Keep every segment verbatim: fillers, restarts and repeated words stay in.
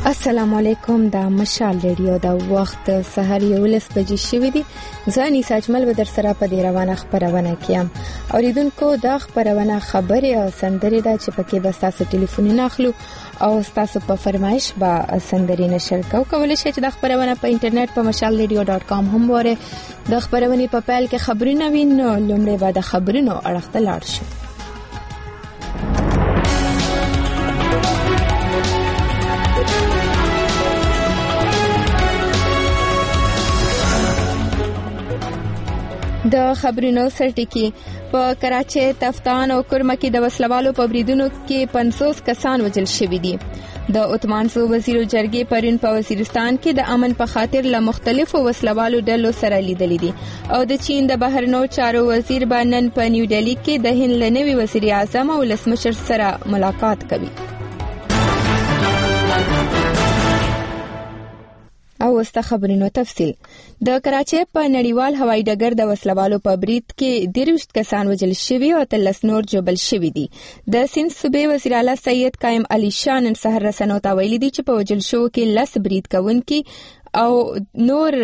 السلام علیکم. دا مشال ریډیو دا وخت سحر یولس بجې شوې دي. ځاني ساجمل به در سره په دې روانه خبرونه کیم. اوریدونکو دا خبرونه خبرې او سندري دا چې پکې به تاسو ټلیفون نه اخلو او تاسو په فرمایش به سندري نشر کوو. کولای شئ چې دا خبرونه په انټرنیټ په مشال ریډیو ډاټ کام هم وره. دا خبرونه په پیل کې خبرونه وینو، لومړی به د خبرونو اړه ته لاړ شو. د خبرونو سرټکی په کراچۍ، تفتان او کرمه کې د وسلوالو په بریدونو کې پنځوس کسان وژل شوي دي. د عثمانسو وزیر جرګې پرون په وزیرستان کې د امن په خاطر له مختلفو وسلوالو ډلو سره لیدلې دي او د چین د بهرنیو چارو وزیر به نن په نیو ډیلی کې د هند له نوي وزیر اعظم او ولسمشر سره ملاقات کوي. او وسته خبرونو تفصیل. د کراچۍ په نړیوال هوایي ډګر د وسلوالو په برید کې درویشت کسان وژل شوي او تلس نور جوبل شوي دي. د سند صوبې وزیر اعلی سید قائم علي شاه نن سحر رسنیو ته ویلي دي چې په وژل شوو کې لس برید کوونکي او نور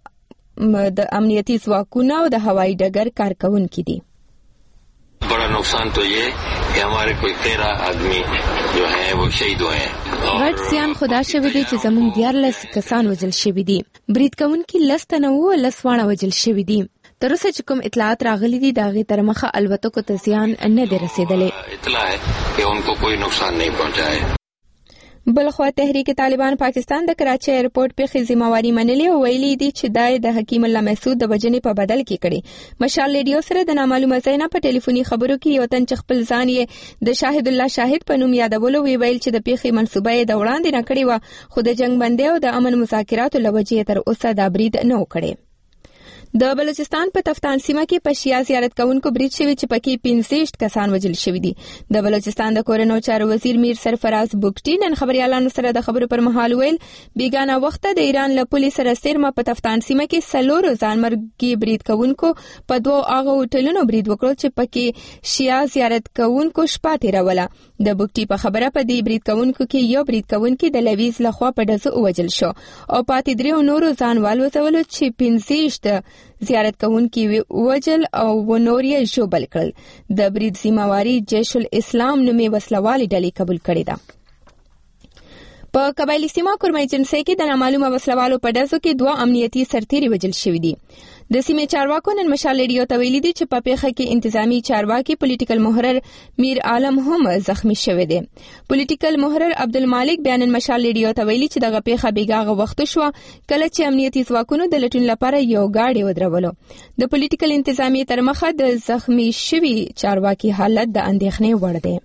د امنیتي ځواکونو او د هوایي ډګر کارکونکي دي. बड़ा नुकसान तो ये कि हमारे कोई तेरह आदमी जो हैं वो शहीद हुए हैं. غټ زیان خدا شوی دی چې زمونږ دیارلس کسان وژل شوي دي. برید کوونکي لس تنه وو، لس واړه وژل شوي دي. تر اوسه چې کوم اطلاعات راغلي دي د هغې تر مخه الوتکو ته زیان نه دی رسېدلی. اطلاع ہے کہ ان کو کوئی نقصان نہیں پہنچا ہے. بلخوا تحریک طالبان پاکستان د کراچۍ ایرپورټ په خې ذمہواری منلې او ویلي دي چې دای د حکیم الله محسود د وجنې په بدل کې کړي. مشال ریډیو سره د نامعلومه ځای نه په ټلیفوني خبرو کې یو تن چې خپل ځان یې د شاهد الله شاهد په نوم یادولو وی ویل چې د پیښې منصوبه یې د وړاندې نه کړې وه، خو د جنگ بندۍ او د امن مذاکراتو له وجې تر اوسه دا برید نه و کړی. د بلوچستان په تفتان سیمه کې په شیا زیارت کوونکو برید شوی چې پکې پنځه کسان وژل شوي دي. د بلوچستان د کورنیو چارو وزیر میر سرفراز بوګټي نن خبريالانو سره د خبرو پر مهال ویل بیگانه وخت د ایران له پولیس سره سرمه په تفتان سیمه کې سلور ځانمرګي برید کوونکو په دوه هغه هوټلونو برید وکړ چې پکې شیا زیارت کوونکو شپه تیروله. د بوګټي په خبره په دې برید کوونکو کې یو برید کوونکی د لویز لخوا په ډزو وژل شو او پاتې دریو نورو ځانوال وځول چې پنځه زیارت کوونکي وجل او ونور یې ژوبل کړل. د برید ذمہواری جیش الاسلام نومي وسلوالي ډلې قبول کړې ده. په قبایلی سیمه کرمه جنسي کې د نامعلومه وسلوالو په ډزو کې دوه امنیتي سرتیري وژل شوي دي. د سیمې چارواکو نن مشال ریډیو ته ویلي دي چې په پیښه کې انتظامی چارواکي پولیټیکل محرر میر عالم هم زخمی شوی دی. پولیټیکل محرر عبدالمالک بیا نن مشال ریډیو ته ویلي چې دغه پیښه بیګاغه وخت شوه کله چې امنیتي ځواکونو د لټون لپاره یو گاډي ودرولو. د پولیټیکل انتظامی تر مخه د زخمی شوی چارواکي حالت د اندېښنې وړ دی.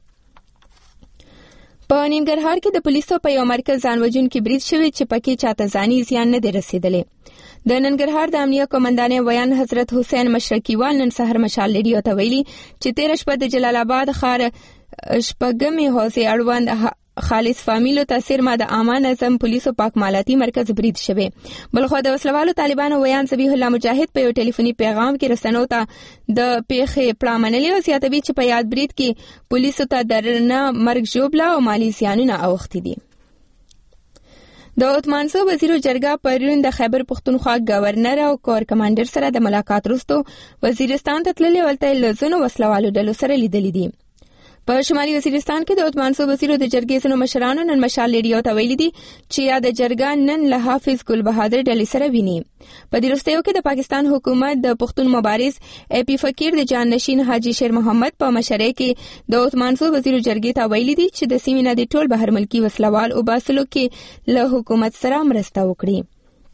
په ننګرهار کې د پولیسو په یو مرکز ځانوژونکي برید شوی چې پکې چاته ځاني زیان نه دی رسېدلی. د ننګرهار د امنیه قومندان ویان حضرت حسین مشرقیوال نن سحر مشال ریډیو ته ویلي چې تیر شپه د جلال آباد ښار شپږمې حوزې اړوند خالص فامیلو ته سرمه د عامه نظم پولیسو پاکمالاتي مرکز برید شوی. بلخو د وسلوالو طالبانو ویان ذبیح الله مجاهد په یو ټلیفوني پیغام کې رسنیو ته د پیښې پړه منلې او زیاتوي چې په یاد برید کې پولیسو ته درنه مرګ ژوبله او مالی زیانونه اوښتي دي. د عثمانسو وزیر جرګه پرون د خیبر پختونخوا گورنر او کور کمانډر سره د ملاقات وروسته وزیرستان ته تللي ولته لزونو وسلوالو ډلو سره لیدلي دي. په شمالي وزیرستان کې د عثمانسو وزیر د جرګې سنو مشرانو نن مشال ریډیو ته ویلي دي چې یا د جرګه نن له حافظ ګل بهادر ډلې سره ویني. په دې وروستیو کې د پاکستان حکومت د پښتون مبارز اے پی فقیر د جانشین حاجی شیر محمد په مشرۍ کې د عثمانسو وزیر جرګې ته ویلي دي چې د سیمې نه د ټول بهر ملکی وسلوال او باسلو کې له حکومت سره مرسته وکړي.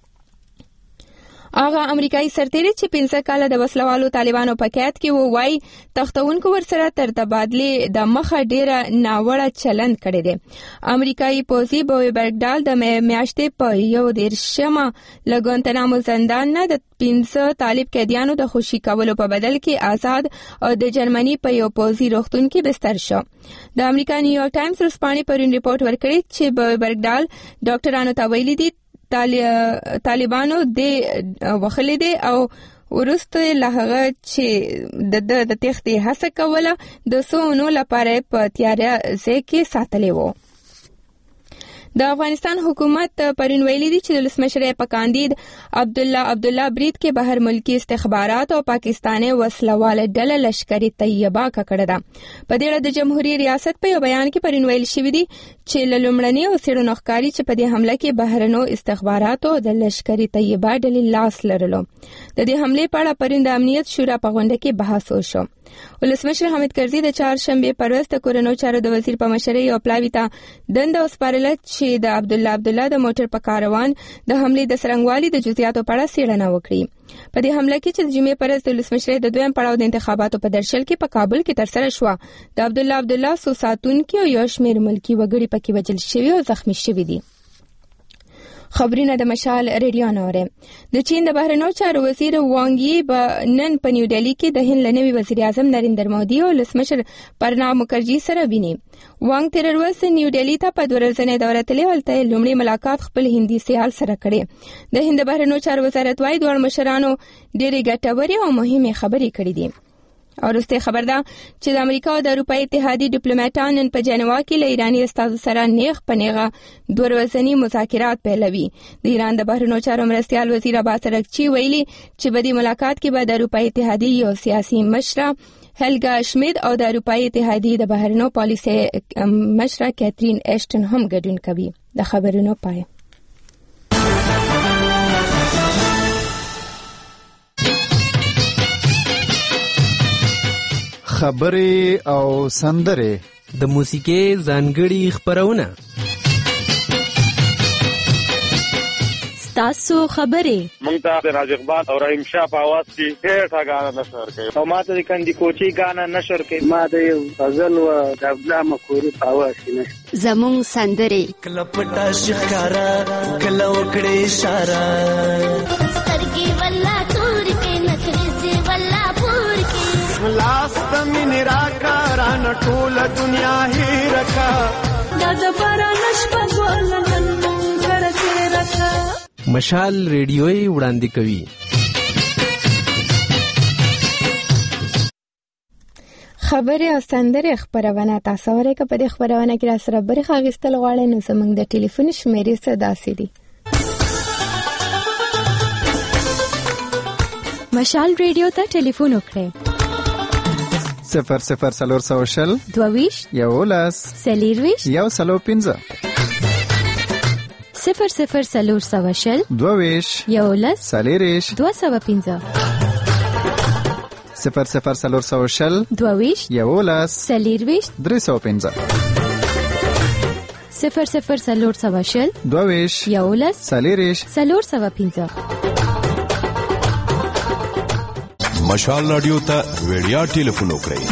هغه امریکایي سرتیری چې پنځه کاله د وسلوالو طالبانو په قید کې وو وای تختونکو ورسره تر تبادله د مخه ډیره ناوړه چلند کړی دی. امریکایي پوځي بوی برګډال د میاشتې په یو دیرشمه له ګوانتانامو زندان نه د پنځه طالب قیدیانو د خوشي کولو په بدل کې آزاد او د جرمني په یو پوځي روغتون کې بستر شو. د امریکا نیویارک ټایمز ورځپاڼې پرون ریپورت ورکړی چې بوی برګډال ډاکټرانو ته ویلي دي طالبانو د وخلې دي او ورسته لهغه چې د د تختې هڅه کوله د سونو لپاره په تیار ځای کې ساتلې وو. د افغانستان حکومت پرون ویلي دي چې د ولسمشر په کاندید عبد الله عبد الله برید کې بهر ملکی استخبارات او پاکستاني وسلواله ډله لشکري طیبه کړه ده. په دې اړه د جمهوریت ریاست په یو بیان کې پرون ویل شوی دی چې لومړنی او سیړنو ښکاری چې په دې حمله کې بهرنو استخباراتو د لشکري طیبه ډلې لاس لرلو. د دې حمله په اړه پرون د امنیت شورا په غونډه کې بحث وشو. ولسمشر حامد کرزي د چهارشنبه پر ورځ د کورنیو چارو د وزیر په مشرۍ او پلاوي ته دنده وسپارله چې د عبد الله عبد الله د موټر په کاروان د حمله د سرنګوالي د جزئیاتو په اړه څېړنه وکړي. په دې حمله کې چې د جمعې پر ورځ د ولسمشر د دویم پړاو د انتخاباتو په درشل کې په کابل کې ترسره شو، د عبد الله عبد الله سو ساتونکو او یو شمېر ملکی وګړي پکې وژل شوي او زخمی شوي دي. خبرونه د مشال ریډیو نوره. د چین د بهرنیو چارو وزیر وانګ یی به نن په نیو ډیلی کې د هند لنوي وزیر اعظم نریندر مودي او ولسمشر پرناب مکرجي سره ویني. وانګ تر ورځ نیو ډیلی ته په ورځنۍ دوره تللی ولته لومړی ملاقات خپل هندي سیال سره کړي. د هند بهرنیو چارو وزارت وايي دوه مشرانو ډېرې ګټورې او مهمه خبرې کړې دي. او وروسته خبر ده چې د امریکا او د اروپای اتحادیې ډیپلوماټان نن په جنوا کې له ایراني استازو سره نیغ په نیغه دوه ورځني مذاکرات پیلوي. د ایران د بهرنیو چارو مرستیال وزیر عباس ارغچی ویلي چې په دې ملاقات کې به د اروپای اتحادیې یو سیاسي مشره هلګا شمید او د اروپای اتحادیې د بهرنیو پالیسي مشره کیترین ایشټن هم ګډون کوي. د خبرونو پای. خبرې او سندرې د موسیقي ځانګړي خبرونه تاسو خبرې مونږ ته د راز اقبال او رحیم شاه په आवाज کې ډېر غانا نشر کوي او ماته د کندي کوچي غانا نشر کوي. ما د یو غزل او د عبدالله مکوري په आवाज کې نشر زمون سندرې کله پټا شکارا کله وکړې اشاره سترګې ولا تور کې نخرې ولا پور کې لاس تمن راکاران ټول دنیا هی رکھا دا زبر نشپ ولنن کرته رکھا. مشال ریډیوي وړاندې کوي. خبرې او سندرې خبرونه تاسو ورکه په دې خبرونه کې را سره برخه اخیستل غواړئ نو زموږ د ټلیفون شمیرې څه داسې دي. مشال ریډیو ته ټلیفون وکړئ صفر صفر سلور سو شل دوویش یولس سلیرویش یو سلو پنځه صفر صفر سلور سو شل دوویش یولس سلیریش دو سو پنځه صفر صفر سلور سو شل دوویش یولس سلیرویش درې سو پنځه صفر صفر سلور سو شل دوویش یولس سلیریش سلور سو پنځه. مشال رادیو ته ویډیا ټلیفون وکړئ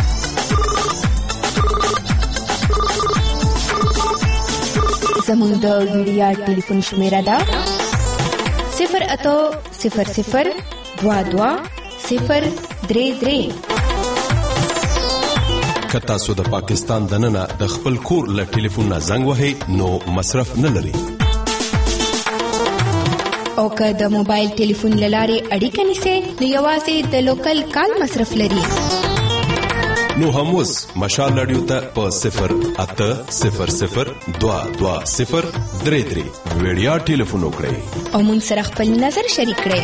زموږ د ویډیا ټلیفون شمیره ده صفر اتو صفر صفر دوا دوا صفر درې درې. که تاسو د پاکستان دننه د خپل کور له ټلیفون نه زنګ وهئ نو مصرف نه لري او که د موبایل ټلیفون لارې اړیکه نیسئ نو یوازې د لوکل کال مصرف لري. نو هم اوس مشال رادیو ته په صفر اته صفر صفر دوا دوا صفر درې درې ویډیا ټلیفون وکړئ او موږ سره خپل نظر شریک کړئ.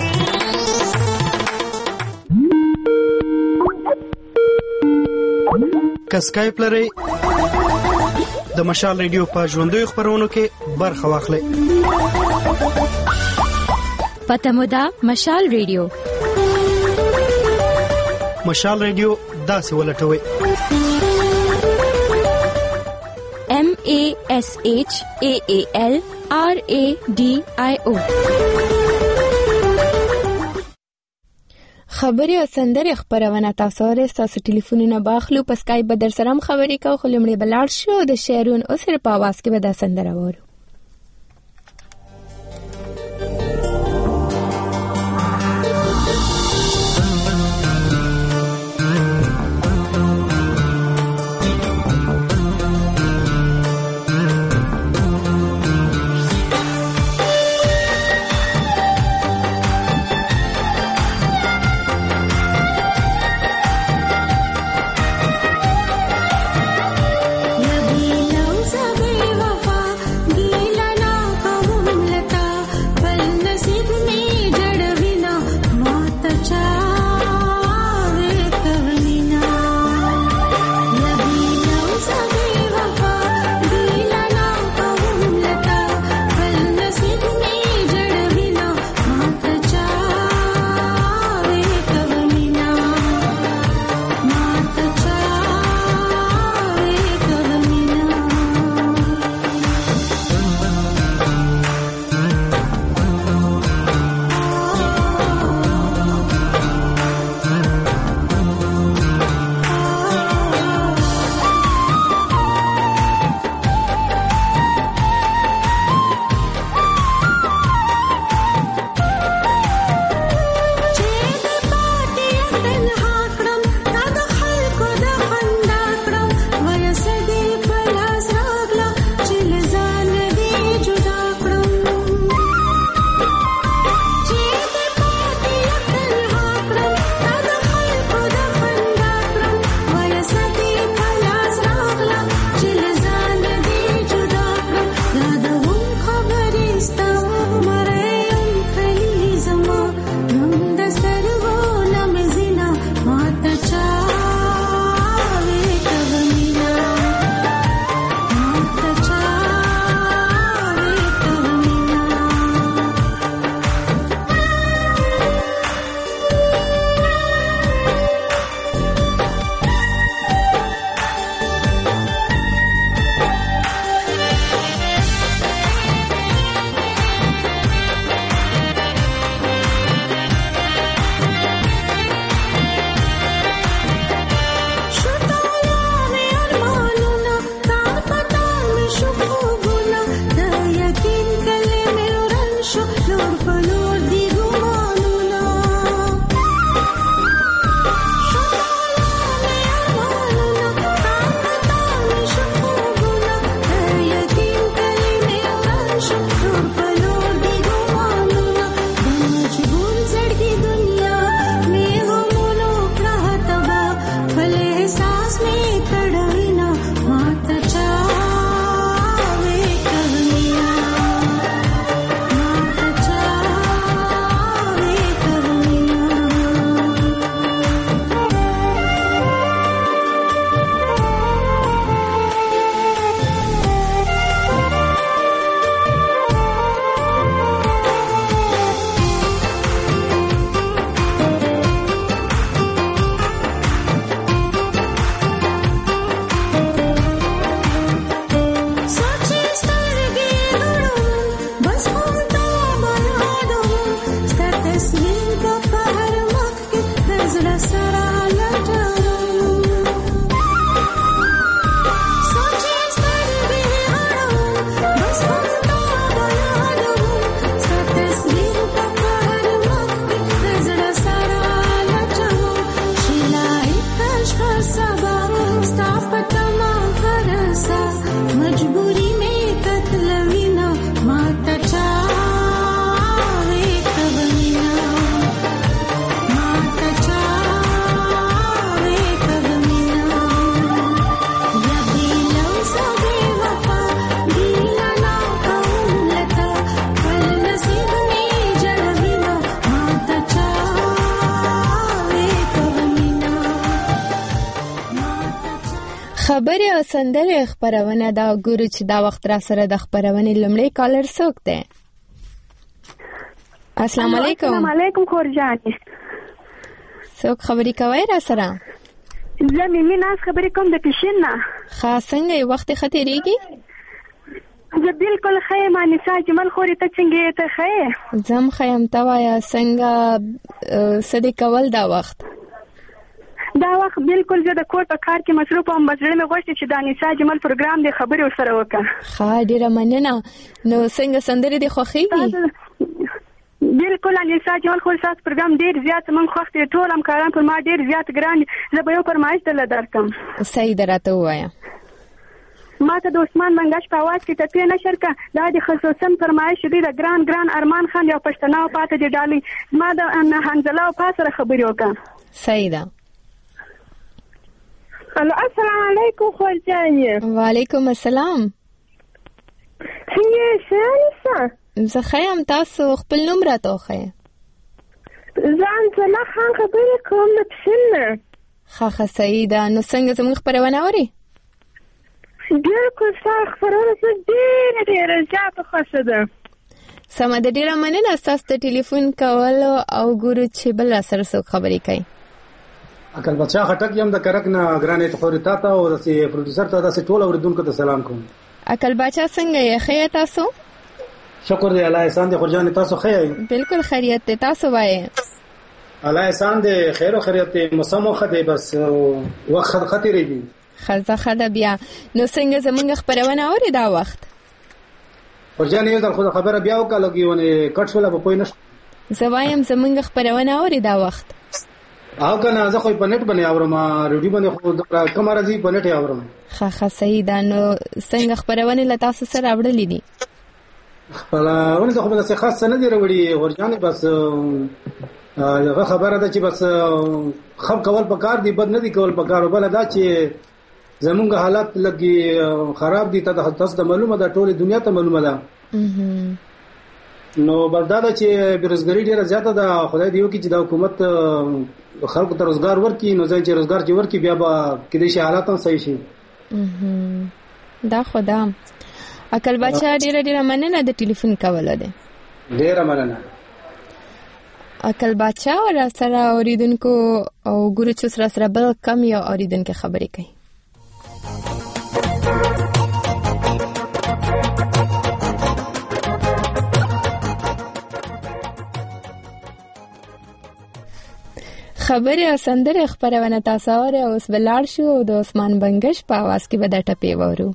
که سکایپ لرئ د مشال رادیو په ژوندیو خبرونو کې برخه واخلئ. پته مو ده مشال ریډیو. مشال ریډیو داسې ولټوئ M A S H A A L R A D I O. خبرې او سندرې خبرونه تاسو ورې تاسو ټلیفونونه باخلو په سکایپ به در سره هم خبرې کوو خو لمړی بلاړ شو د شعرون او سره په आवाज کې به دا سندره وورو. लबी लौज़ बे वफा خبرې او سندرې خپرونه دا ګورو چې دا وخت را سره د خپرونې لومړی کالر څوک دی؟ السلام علیکم. السلام علیکم خور جانې. څوک خبرې کوي را سره؟ زه میمی ناز خبرې کوم د پیشین نه. ښه څنګه یې وخت ښه تېرېږي؟ زه بالکل ښه یم انیسا جمال خورې ته څنګه یې ته ښه یې؟ زه هم ښه یم ته وایه څنګه څه دې کول دا وخت؟ دا وخت بالکل زه د کور په کار کې مصروف وم بس زړه مې غوښتې چې د انیسا جمال پروګرام دې خبرې ورسره وکړه. ښه ډېره مننه. نو څنګه سندرې دې خوښېږي؟ بالکل انیسا جمال خور ستاسو پروګرام ډېر زیات موږ خوښ دی. ټول همکاران پر ما ډېر زیات ګران دي. زه به یو فرمایش درله درکړم. صحیح ده راته ووایه. ما ته د عثمان منګش په اواز کې ټپې نشر که دا د خصوصا فرمایش دی د ګران ګران ارمان خان یو پښتنه او پاته دی ډالۍ ما د حنزله او پا سره خبرې وکړه. صحیح ده. الو السلام علیکم خور جانې. وعلیکم السلام. څنګه یې ښه انیسا؟ زه ښه یم تاسو خپل نوم راته وښیه. زه انزله خان خبرې کوم د پښین نه. ښه ښه صحیح ده. نو څنګه زموږ خپرونه اورې؟ بالکل ستا خپرونه زه ډېره ډېره زیاته خوښه ده. سمه ده ډېره مننه ستاسو د ټلیفون کولو او ګورو چې بل را سره څوک خبرې کوي. عقل بادشاه خټک یم د کرک نه ګرانې خورې تا ته او داسې پروډوسر ته داسې ټول اورېدونکو ته سلام کوم. عقل بادشاه څنګه یې ښه یې تاسو؟ شکر دی الله احسان دی خورجانې تاسو ښه یې؟ بالکل خیریت دی. تاسو وایئ؟ الله احسان دی خیر او خیریت دی موسم ښه دی بس وخت ښه تېرېږي. ښه ښه ده بیا. نو څنګه زموږ خپرونه اورې دا وخت؟ خورجانې یو ځل خو خبره بیا وکړه لږ ونې کټ شوله به پوه نه شو. زه وایم زموږ خپرونه اورې دا وخت؟ او که نه زه خو په نېټ باندې اورم ریډیو باندې خو کومه راځي په نېټ یې اورم. ښه ښه صحیح ده. نو څنګه خپرونې له تاسو سره راوړلې دي؟ خپرونې زه خو به داسې خاص څه نه دي راوړي خورجانې بس هغه خبره ده چې بس ښه کول پکار دي بد نه دي کول پکار. بله دا چې زمونږ حالات لږ خراب دي تاسو ته معلومه ده ټولې دنیا ته معلومه ده. نو بس دا ده چې بېروزګاري ډېره زیاته ده. خدای دې وکړي چې دا حکومت خلکو ته روزګار ورکړي نو ځای چې روزګار چې ورکړي بیا به کېدای شي حالات هم صحیح شي. دا خو ده. عقل بادشاه ډېره ډېره مننه د ټلیفون کولو دی. ډېره مننه. عقل بادشاه را سره اورېدونکو او ګورو چې سره سره بل کم یو اورېدونکي خبرې کوي. خبرې او سندرې خپرونه تاسو اورئ. اوس به لاړ شو د عثمان بنګش په اواز کې به دا ټپې واورو.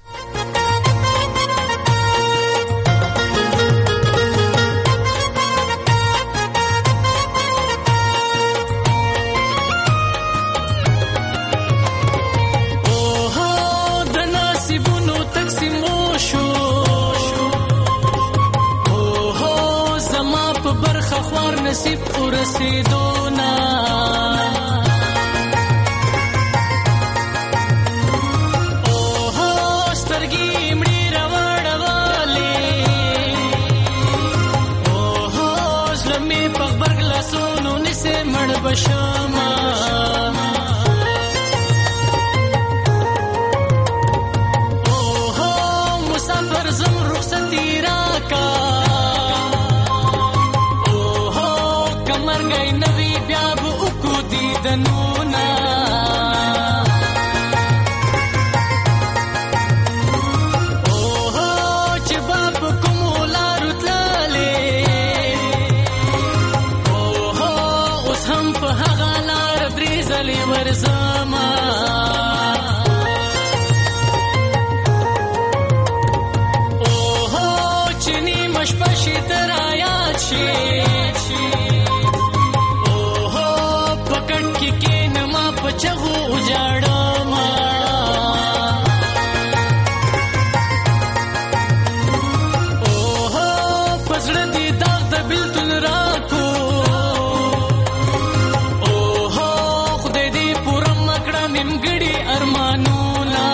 نصیب ورسېدونا اوه سترګې مړې راوړولې اوه زړه مې په غبرګ لاسونو نیسې مړ بشمه اوه مسافر زم رخصتي راکا مرګای نوی بیا به وکړو دیدنونه اوه چې به په کومو لارو تللې اوه اوس هم په هغه لار درې ځلې ورځمه اوه چې نیمه شپه شي ته رایاد شي چغو اجاړم اوه پزړه دې داغ د بلتون راکو اوه خدای دې پوره مکړه نیمګړي ارمانونه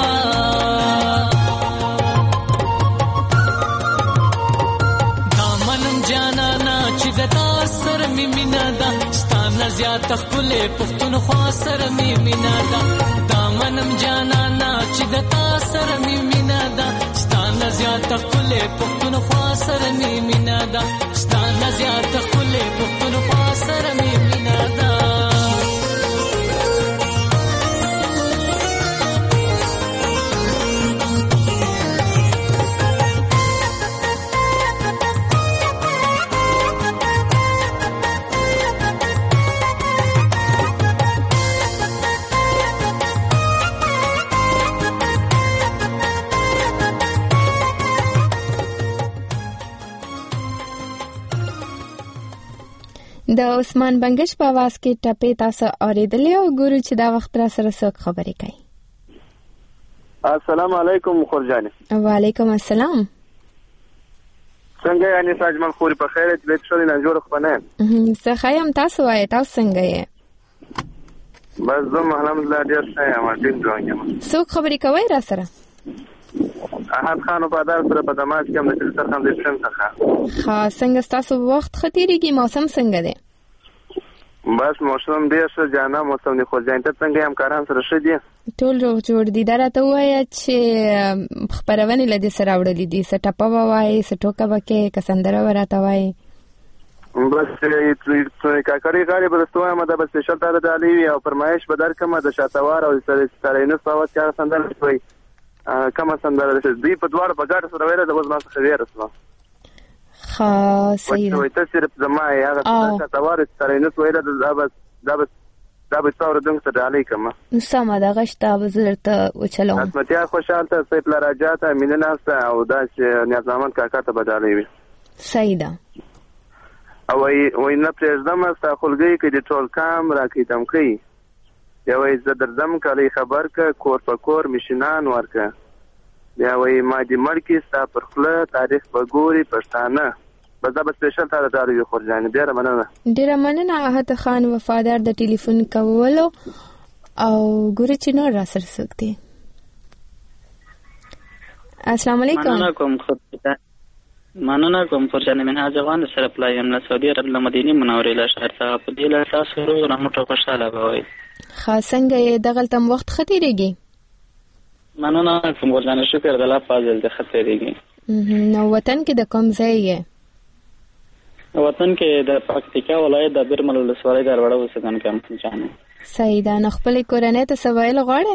دامنم جانانا چې د تا سره مې مینه ده زیات خپل پښتون خوا سره می مینا دا دامنم جانانا چې د تا سره می مینا ده ستانه زیاته ښکلې پښتونخوا سره می مینا ده ستانه زیاته ښکلې پښتونخوا سره می مینا ده د عثمان بنگش په आवाज کې ټپې تاسو اوریدلې او ګورو چې دا وخت را سره څوک خبرې کوي. السلام علیکم خورجان. وعلیکم السلام. څنګه یې ساجمن خوري په خیر دې څه نه جوړ خپنه. زه خایم تاسو وای تاسو څنګه یې؟ بس زه الحمدلله ډیر ښه یم ټینګ یم. څوک خبرې کوي را سره؟ احد خان په دار سره په دماغ کې هم د سر خان د شم څخه. ها څنګه تاسو وخت خطرېږي موسم څنګه دی؟ بس موسم ډیر ښه جانا موسم دی خو ځان ته څنګه هم کاران سره ښه دي. ټول روغ جوړ دي درته وایي چې خبرونه لدی سره وړلې دي سټاپه وایي سټوکه وکي کسندره ورته وایي. بس چې کاکړي غاړي برستوه مده بس شلته د علي او فرمایش به درکمه د شاتوار او سرینو صوت کار سندره شوی. کما سندره ده دوی په دواړو په ګډه سره ویره د وز ما څخه ویره سو. ها صحیح ده. وای ته صرف زما هغه څه توار سره نه ویره د بس دا بس دا به څور دنګ ته ډالې کما. سم ده غشته وزرته وچلو. اسمتیا خوشاله سیف لراجات مینناسته او دا چې نظامن کاکا ته بدالې وي. صحیح ده. او وای وای نه پرېږدم ستا خلګي کې د ټول کام راکې تم کوي. یا وای زه درځم کله خبر ک کور په کور مشینان ورکه. یا وای ما دې مړکی ستا پر خله تاریخ بګوري پښتانه. بس دا به سپیشل تا د دارو خورجان ډیره مننه. ډیره مننه احد خان وفادار د ټلیفون کولو او ګوري چې نور را سره سکتي. السلام علیکم. مننه کوم خدای مننه کوم فرجان منهاج افغان سره پلایم له سعودي عرب له مدینه منورې له شهر څخه په دې له تاسو ورو رحمت خوشاله بوي. خاصنګ یې دغه تم وخت خطرېږي. مننه کوم فرجان شکر د الله فضل د خطرېږي. نو وطن کې د کوم ځای یې؟ وطن کې د پکتیکا ولایت د برمل ولسوالۍ د وړو وسګن کې هم جانو. صحیح ده. نو خپل کورنۍ ته سوال غواړي؟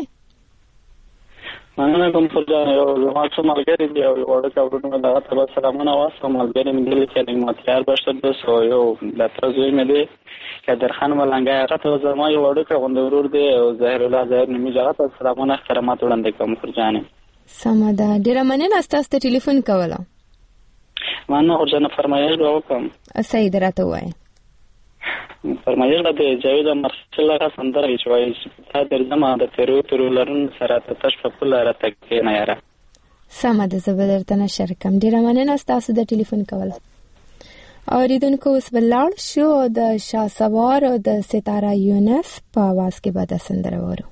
مننه کوم فرجان یو زما څو ملګری دی او وړو کاورونو دغه ته سلامونه واسه ملګری مې دي چې ماتیار بشر د سو یو د ترځوي مې دی قدر خان ملنګا هغه ته زما یو وړو کاوند ورور دی او ظاهر الله ظاهر نمي هغه ته سلامونه احترامات وړاندې کوم فرجان. سم ده. ډیره مننه تاسو ته ټلیفون کوله. مننه فرجان فرمایش وکم. صحیح درته وای. فرمایش د جاوید مرسل هغه سندره چې وایي تا درځم د تیرو تیرو لرون سره تش په کول راته کې نه یاره. سم ده زه به درته نشر کوم. ډیره مننه تاسو د ټلیفون کوله. اوریدونکو اوس بلاړ شو د شاه سوار او د ستاره یونس په आवाज کې به د سندره وورو.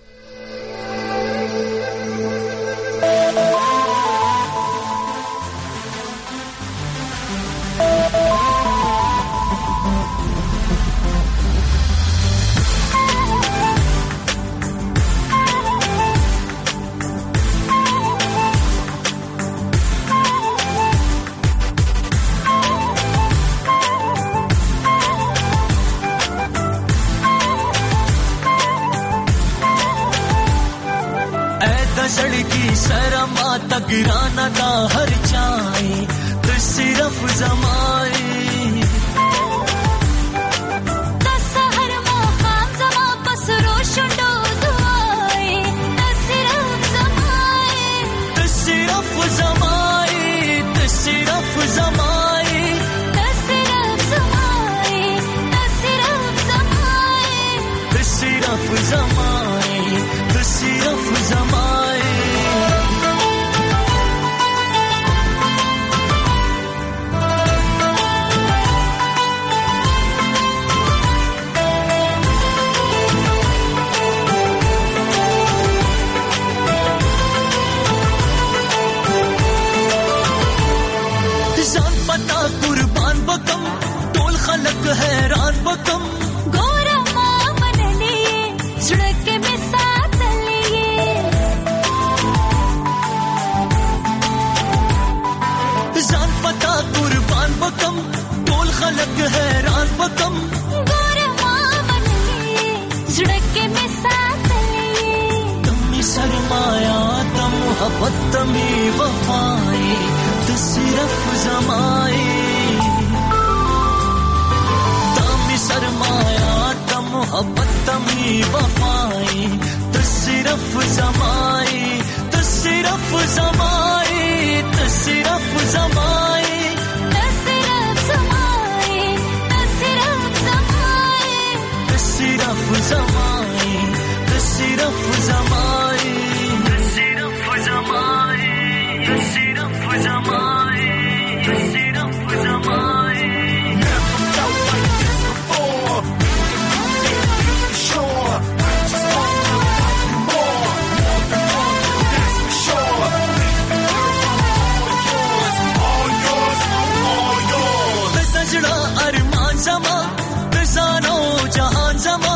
सड़की शरमा तगराना का हर चाय तो सिर्फ जमाए तसहर मकाम जमा पसरो शुंडो दुआए तसिरफ जमाए तसिरफ जमाए तसिरफ जमाए तसिरफ जमाए तसिरफ जमाए तसिरफ जमाए तसिरफ जमाए लग हैरान पकम गोरे मामन झड़के में साथ लिए तमी सरमाया तम मोहब्बत तमी वफाए तो सिर्फ जमाए तमी सरमाया तम मोहब्बत तमी वफाए तो सिर्फ जमाए तो सिर्फ जमाए तो सिर्फ जमाए सिर्फ जमाए सिर्फ जमाए सिर्फ जमाए सिर्फ जमाए सिर्फ जमाए never felt like this before sure I just want to love you more more than more that's for sure all yours all yours सजना अरमान जमा बेजानो जहान जमा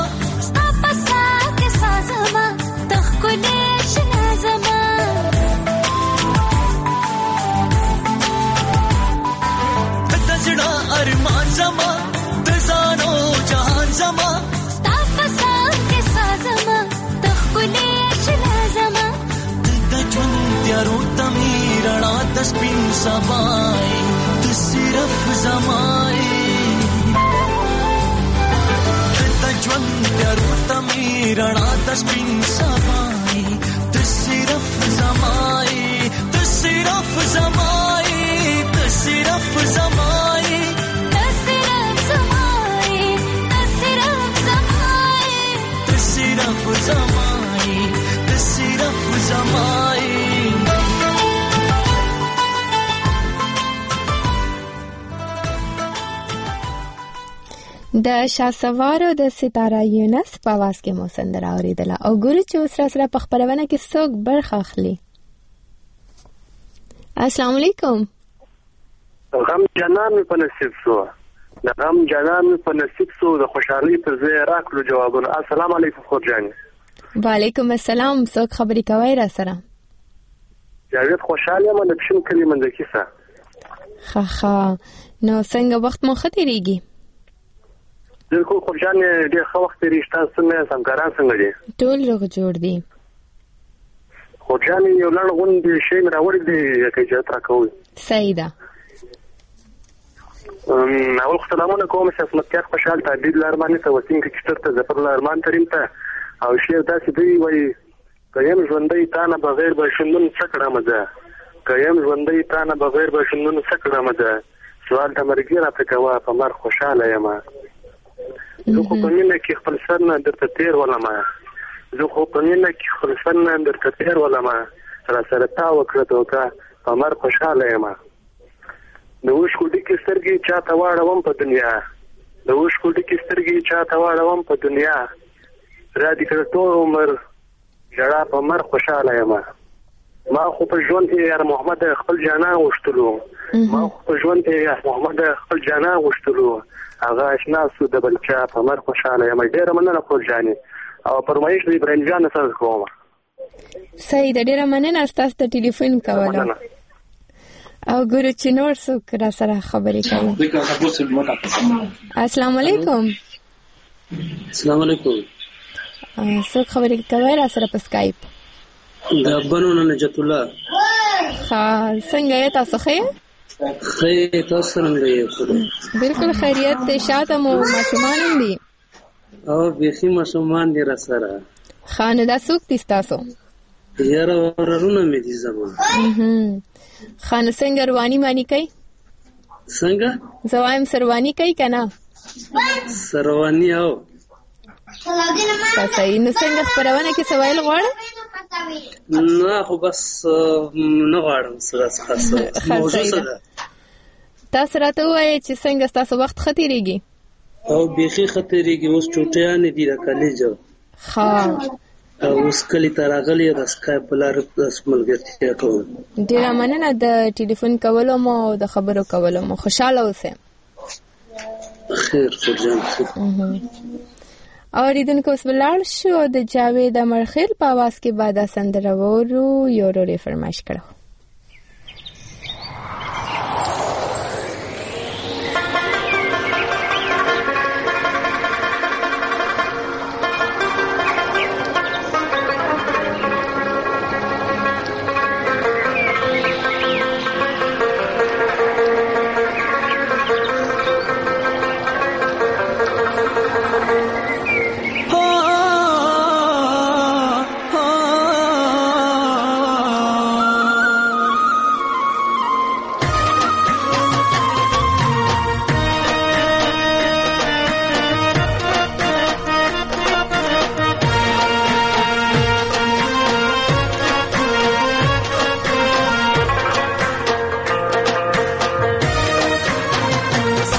अरमान जमा दजानो जहान जमा ताफसा के साजमा तखुले शला जमा तजन त्यारो तमीरणा तस्बिन सबाए तो सिर्फ जमाए तजन त्यारो तमीरणा तस्बिन सबाए तो सिर्फ जमाए तो सिर्फ जमाए तो सिर्फ जमाए सिर्फ जमाए सिर्फ जमाए د شاسوارو د ستاره یونس په आवाज کې مو سندره اوریدله او ګورو چې اوس را سره په خبرونه کې څوک برخه اخلي. السلام علیکم. غم جنان په نصیب شو د غم جنان په نصیب شو د خوشحالي پر ځای راکړو جوابونه. السلام علیکم خورجان. وعلیکم السلام. څوک خبرې کوي را سره؟ جاوید خوشاله یم د پښین کلی منځ کې سره. ها ها نو څنګه وخت مو ختیریږي؟ بالکل خورجان ډېر ښه وخت تېرېږي. تاسو څنګه سمکاران څنګه دي؟ ټول روغ جوړ دي. خورجان یو لړ غونډې شی مې راوړی دی که اجازت راکوئ. صحیح ده. اول خو سلامونه کوم سیاستمدار خوشحال تعبیر لارمانی ته وسیم کې کشتر ته ظفر لارمان تریم ته او شعر داسې دی وایي که یم ژوندی تا نه بغیر به شندون څه کړمه زه که یم ژوندی تا نه بغیر به شندون څه کړمه زه سوال ته مرګي راته کوه په مر خوشحاله یم زه خو په مینه کې خپل سر نه درته تېر ولمه زه خو په مینه کې خپل سر نه درته تېر ولمه راسره تا وکړه دوکه په مر خوشحاله یم د اوښکو ډکې سترګې چاته واړوم په دنیا د اوښکو ډکې سترګې چاته واړوم په دنیا را دې کړه ټول عمر ژړا په مر خوشحاله یم ما خو په ژوند کې یار محمد خپل جانان غوښتلو ما خو په ژوند کې یار محمد خپل جانان غوښتلو هغه اشنا سو د بل چا په مر خوشحاله یم. ډېره مننه خورجانې او فرمایش د ابراهیم جان سره کوم. صحیح ده. ډېره مننه ستاسو ته ټلیفون کوله او ګورو چې نور څوک را سره خبرې کوي. السلام علیکم. السلام علیکم. څوک خبرې کوي را سره په اسکایپ؟ د بنو نجات الله. ها څنګه یې تاسو ښه؟ ښه تاسو څنګه یې؟ بالکل خیریت دی. شاته مو ماشومان دي او بیخي ماشومان دي را سره. خانه دا څوک دي تاسو؟ یاره ورونه مې دي زما. خانه څنګه رواني مانی کوي؟ څنګه زوایم سروانی کوي کنه؟ سروانی او تاسو یې نو څنګه خبرونه کې سوال غواړم؟ نه خو بس نه غواړم سره څه موضوع سره. تاسو راته وایئ چې څنګه تاسو وخت ختیریږي؟ او بیخي ختیریږي. اوس چوټیانې دي د کالج. ها اوس کلی ته راغلی د اسکایپ په لاره د ملګرتیا کوم. ډېره مننه د ټلیفون کولو مو او د خبرو کولو مو. خوشحاله اوسئ. خیر خورجان. اوریدونکو اوس ولاړ شو د جاوید امرخیل په आवाज کې بعد سندره وورو یو ورې فرمایش کړو.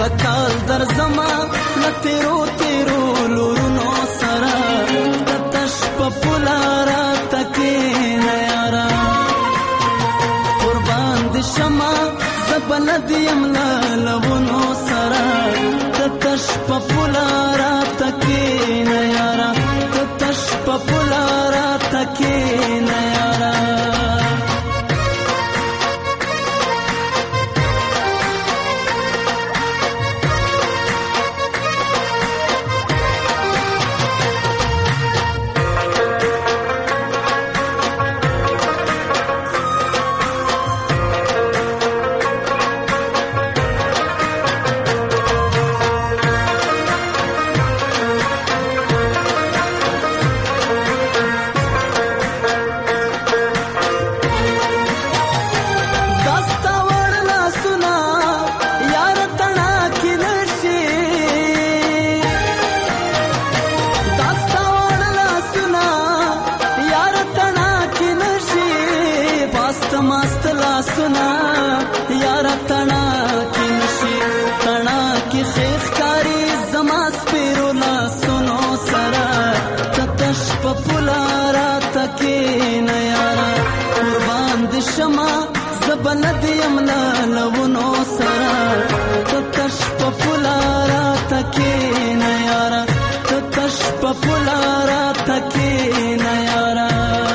خکال در زما لتیرو تیرو لورونو سرا تتش پپولارا تکین یارا قربان دی شما زبلد یملا لونو سرا تتش پپولارا تکین یارا تتش پپولارا تکین یارا بلد یملا لونو سرا تتش پپولارا تکین یارا تتش پپولارا تکین یارا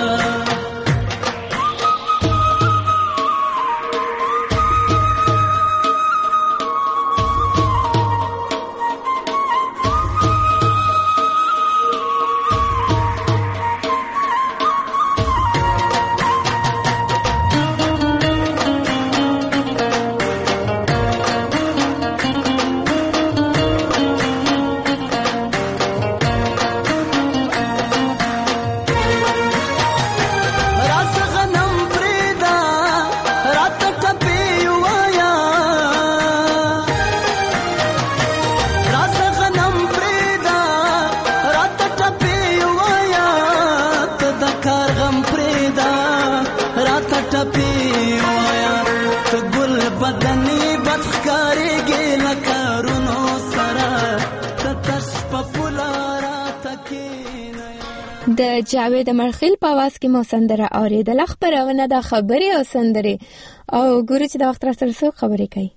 د جاوید مرخیل په आवाज کې مو سندره اوریدله. خبرونه د خبرې او سندرې او ګوري چې د وخت را سره څو خبرې کوي.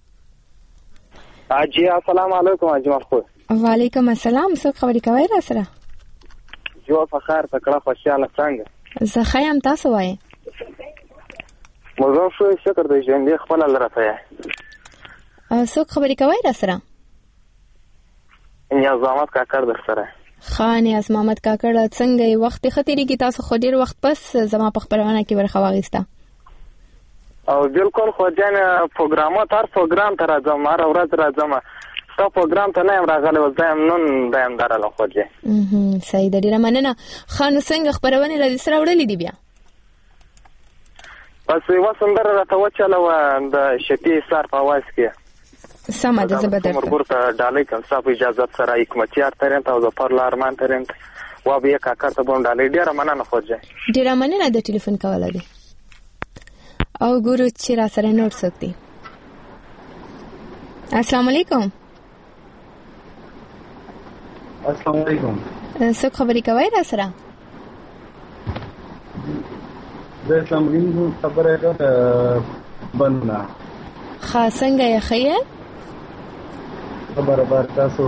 اجي السلام علیکم اجمل خو. وعلیکم السلام. څو خبرې کوي را سره؟ جو فخر تکړه خوشاله څنګه؟ زه خیم تاسو وایي. موږ شو شکر د ژوند خپل لرته. څو خبرې کوي را سره؟ یا زحمت کا کړ د سره. خان از محمد کاکړ څنګه وخت خطرې کې تاسو خو ډیر وخت پس زما په خبرونه کې برخه واغسته او بالکل خو جن پروګرامات هر پروګرام تر راځم هر ورځ راځم تا پروګرام ته نه راغلی و زم نن دایم دراله خو جه اه صحیح د ډیره مننه. خان څنګه خبرونه لدی سره وړلې دی بیا بس یو سندره راته وچاله و د شپې سار په आवाज کې سمه ده زبردست مرګور ته ډالې کوم صاحب اجازه سره حکمتیار ترنت او د پارلمان ترنت و بیا کاکړ ته بون ډالې ډیره مننه خوځه ډیره مننه د ټلیفون کوله دي او ګورو چې را سره نوٹ سکتی. السلام علیکم. السلام علیکم. څه خبرې کوي را سره؟ د اسلام دین خبره ده بننا خاصنګ یې خیر خبره بار تاسو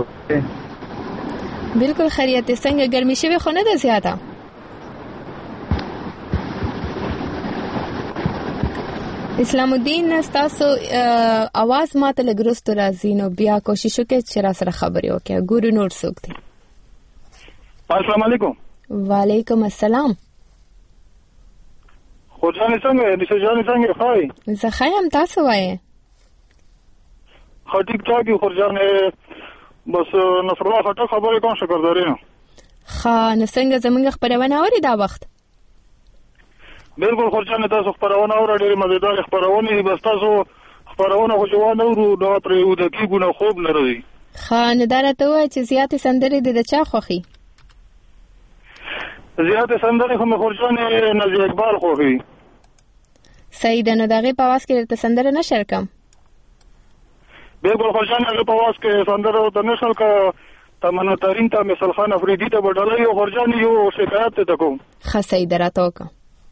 بالکل خیریت. څنګه ګرمي شوی خو نه ده زیاته؟ اسلام الدین تاسو आवाज ماته لګرست راځي نو بیا کوشش وکړئ چې را سره خبرې وکړئ. ګورو نوٹ سوکته. السلام علیکم. وعلیکم السلام. خورجان څنګه نشه جان څنګه خای؟ زه خایم تاسو وایي. خا ټیک ټاک خورجان بس نصر الله خټه خبرې کوم شکر داري. خا نسنګ زمونږ خبرونه اوري دا وخت. بالکل خورجان تاسو خبرونه اوري ډېر مزیدار خبرونه دي بس تاسو خبرونه خو جوان اورو دا پرې و د کیګونه خوب لري. خا نه درته وای چې زیاتې سندرې د چا خوخي؟ زیاتې سندرې خو مې خورجان نزی اقبال خوخي. صحیح ده. نو دغه په واس کې ته سندره نشر کم. بالکل خوشحال هغه په واس کې سندره د نشل کا تمنا ترین ته مثال خان افریدی ته بدلای او خرجان یو شکایت ته کوم خاصه دراتو کا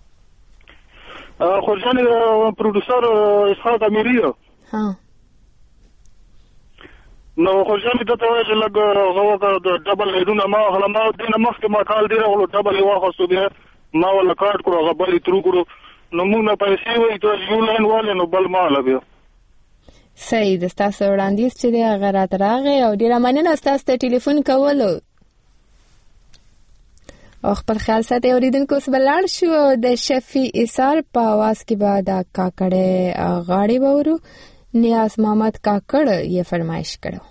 خرجان پروډوسر اسحاق امیری ها نو خرجان ته ته چې لګ غوګه د ډبل هډونه ما هلمه دینه مخکې ما کال دی راغلو ډبل واخصو بیا ما ولا کارت کړو غبل ترو کړو نو موږ نه پیسې وای ته یو لاین والے نو بل مال بیا صحیح د تاسو وړاندیز چې د غرات راغی او ډیره مننه تاسو ته ټلیفون کولو او خپل خیال ساتي اوریدونکو سبلاړ شو د شفیع ایثار په आवाज کې بعد کاکړه غاړي وورو نیاز محمد کاکړ یې فرمایش کړو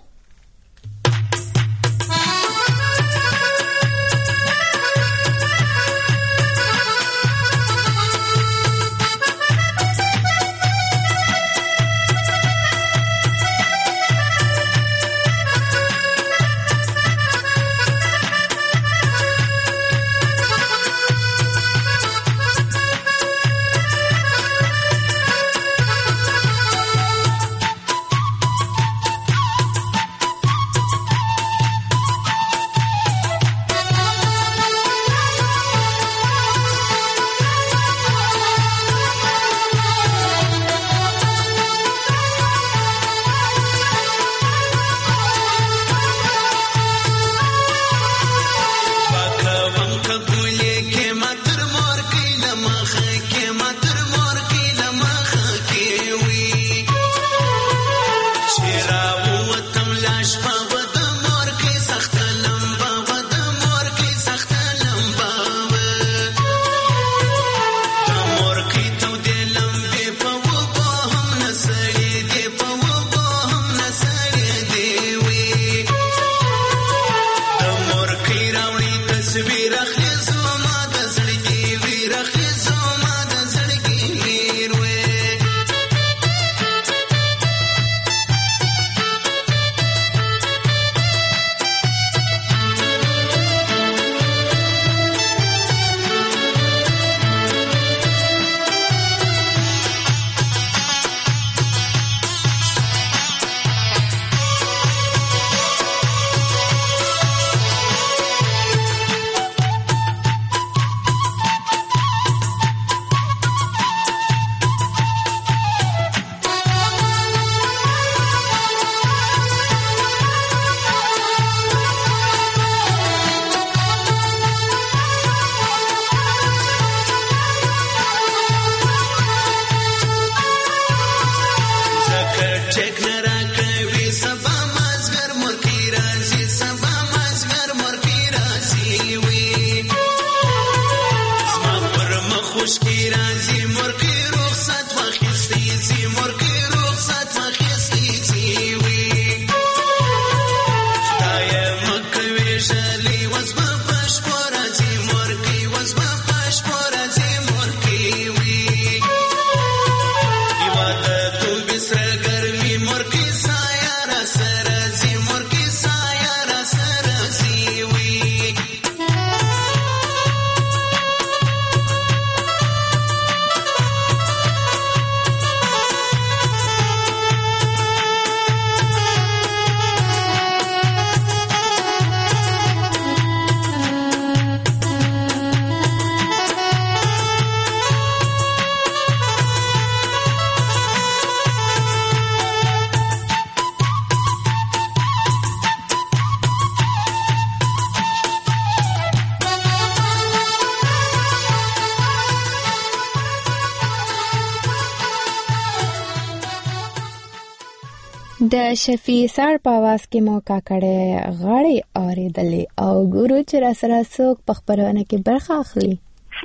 د شفیع ایثار په आवाज کې مو کاکړه غاړي اوریدلې او ګورو چې را سره څوک په خبرونه کې برخه اخلي.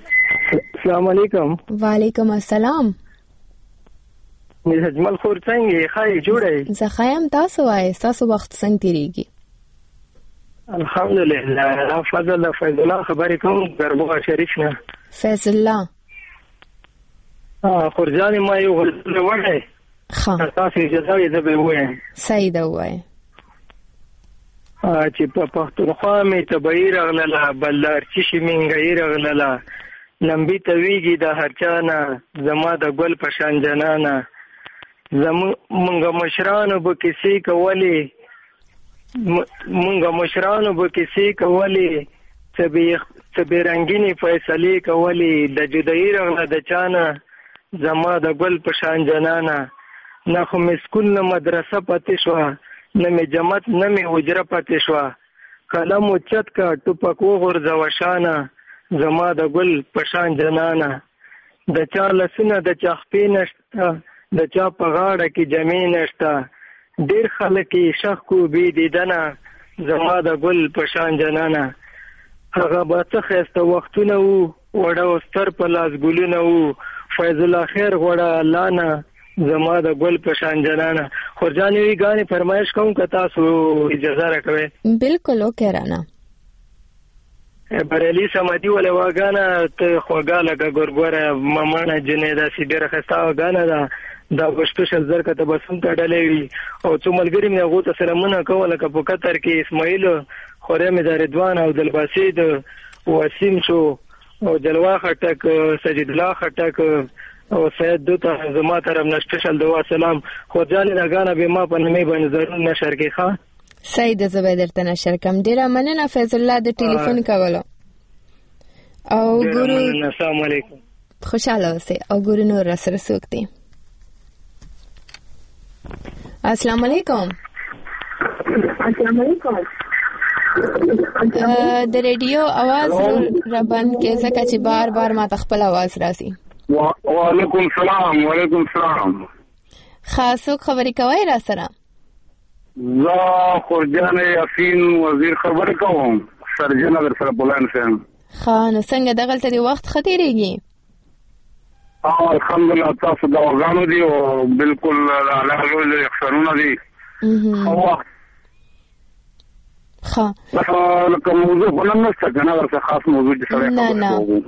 السلام علیکم. وعلیکم السلام. مې اجمل خور څنګه خای جوړه؟ زه خایم تاسو وای تاسو وخت څنګه تیریږي؟ الحمدلله. فضل فضل الله خبرې کوم دربو شریف نه. فیض الله. اه خورجان ما یو وړه خا تاسو اجازه یې به وایم. صحیح ده وای. ا چې په پښتونخوا مې تبعیر غلله بلدار چې منګیر غلله لمبي تویږي د هرچانه زما د ګل په شان جنانه زمونږ مشرانو به کیسې کولې مونږ مشرانو به کیسې کولې څه بې رنګینې فیصلې کولې د جدایي رغله د چانه زما د ګل په شان جنانه نه خو مې سکول نه مدرسه پاتې شوه نه مې جماعت نه مې حجره پاتې شوه قلم اوچت که ټوپک وغورځوه شانه زما د ګل په شان جنانه د چا لسونه د چا خپې نشته د چا په غاړه کې جمې نشته ډېر خلک یې شخ کو بې دیدنه زما د ګل په شان جنانه هغه به څه ښایسته وختونه وو وړه او ستر په لاس ګلونه وو فیض الله خیر غوړه الله نه زما د ګل په شان جنانه خورجان یوې ګانې فرمایش کوم که تاسو اجازه راکوئ بالکل وکړه رانه بریالي سمدي ولې واګانه ته خوږه لکه ګورګوره ممانه جنې داسې ډېره ښایسته واګانه ده دا پښتو شل زر که ته به سم تړلی وي او څو ملګري مې هغو ته سلامونه کوه لکه په قطر کې اسماعیل خوریا مې د رضوان او دلباسید وسیم شو او جلوا خټک سجید الله خټک او سید دو ته زما طرف نه سپیشل دعا سلام خورجانې دا ګانه به ما په نومې باندې ضرور نشر کړي ښه سید زه به درته نشر کړم ډېره مننه فیض الله د ټلیفون کولو او ګورو السلام علیکم خوشاله اوسئ او ګورو نور راسره څوک دی السلام علیکم السلام علیکم د ریډیو आवाज را بند کې ځکه چې بار بار ما خپل आवाज راځي وعلیکم السلام وعلیکم السلام خاصو خبرې کوي را سره زه خورجان یاسین وزیر خبر کوم سرجن در سره بولان سم خان څنګه دغلته دی وخت خطرېږي او الحمدلله تاسو دا ورغانو دي او بالکل علاوه له اکثرونه دي او ها لکه موضوع بلند نشته کنه ورته خاص موضوع چې سره نه نه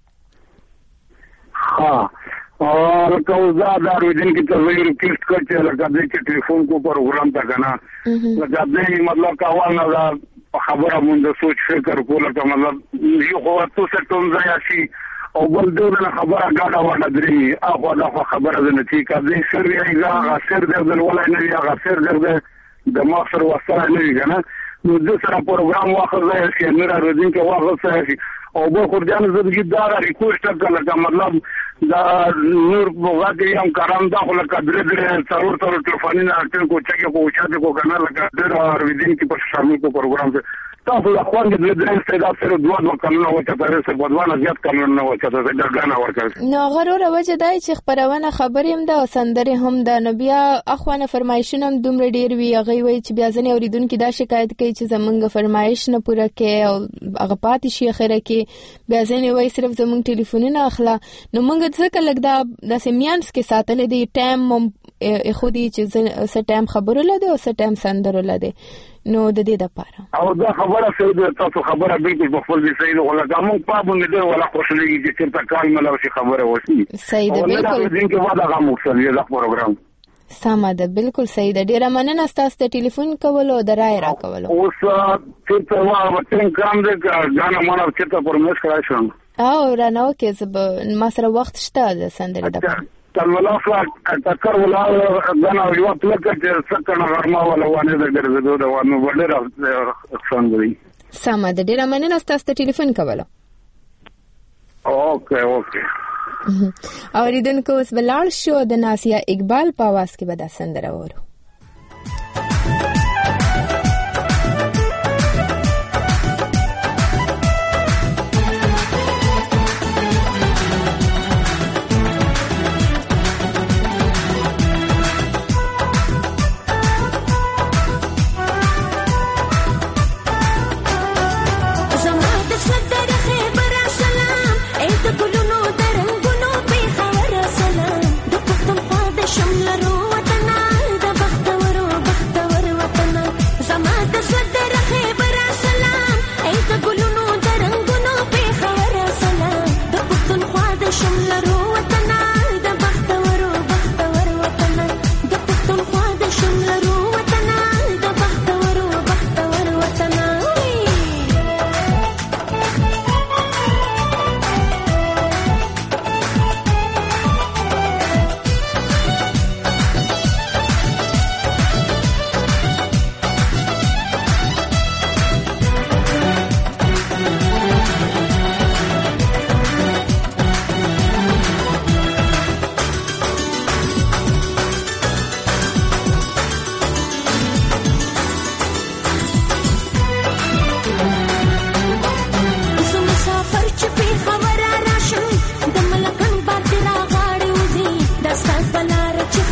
ها او لکه دا د روزین کې ته ویل ریکوست کړ چې لکه دې چې ټلیفون کو پروګرام تا کنه لکه دې مطلب کاوال نه دا خبره مونږ سوچ فکر کوله که مطلب یو خو تاسو ته ټول ځای شي او بل دې خبره غاډه وړه درې اخو دا خبره ده چې کله سر یې هغه سر دې ولای نه هغه سر دې د مصر وسره نه کنه نو د سره پروګرام واخلای شي نه راځي چې واخلای شي او به خورجان زندگی دار ریکوست کړل چې مطلب دا نور بوغا کې هم کارم دا خو لکه درې درې څلور څلور ټلیفوني نه اټل کو چې کو چا کو کنه لکه د ورځین کې په شامل کو پروګرام ته تاسو د خوان د درې استعداد سره دوه دوه کلونه وته تر څه بدوانه زیات کلونه نه وته د ګانا ورکړ نو غرور وجه دای چې خبرونه خبرې هم د سندره هم د نبیا اخوانه فرمایشونه هم دومره ډیر وی هغه وی چې بیا ځنه اوریدونکو دا شکایت کوي چې زمونږ فرمایش نه پوره کې او هغه پاتې شي اخره کې بیا ځنه وی صرف زمونږ ټلیفونونه اخلا نو موږ ځکه لګ دا د سیمینس کې ساتل دي ټایم خودي چې څه ټایم خبرو لده او څه ټایم سندرو لده نو د دې لپاره او دا خبره سید تاسو خبره بالکل په خپل دي سید ولا کوم پابند دی ولا خوشلېږي چې څنګه کال مله شي خبره وشي سید بالکل دین کې واده غو مقصد دی دا پروګرام سمه ده بالکل سید ډیره مننه تاسو ته ټلیفون کولو او د رائے را کولو اوس چې ته وا وتن کام دې غانا مونږ چې ته پرمش کړای شو او رانو کې زب ما سره وخت شته د سندره د تر ولا فلا تکر ولا غنا یو پلک چې څنګه غرما ولا ونه د ګرځېدو دا ونه وړه څنګه دی سمه ده ډیره مننه تاسو ته ټلیفون کولو اوکے اوکے اوریدونکو اوس بلال شو د ناسیا اقبال په आवाज کې به د سندره وورو